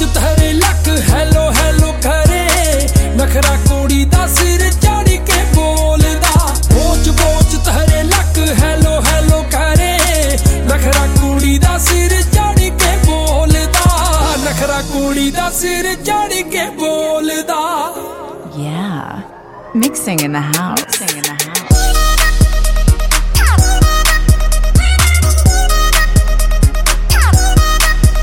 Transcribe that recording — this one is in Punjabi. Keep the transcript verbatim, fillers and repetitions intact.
ਤੇਰੇ ਲੱਕ ਹੈਲੋ ਹੈਲੋ ਕਰੇ ਨਖਰਾ ਕੁੜੀ ਦਾ ਸਿਰ ਝਾੜੀ ਕੇ ਬੋਲਦਾ ਬੋਚ ਬੋਚ ਤੇਰੇ ਲੱਕ ਹੈਲੋ ਹੈਲੋ ਕਰੇ ਨਖਰਾ ਕੁੜੀ ਦਾ ਸਿਰ ਝਾੜੀ ਕੇ ਬੋਲਦਾ ਨਖਰਾ ਕੁੜੀ ਦਾ ਸਿਰ ਝਾੜੀ ਕੇ ਬੋਲਦਾ Yeah, mixing in the house.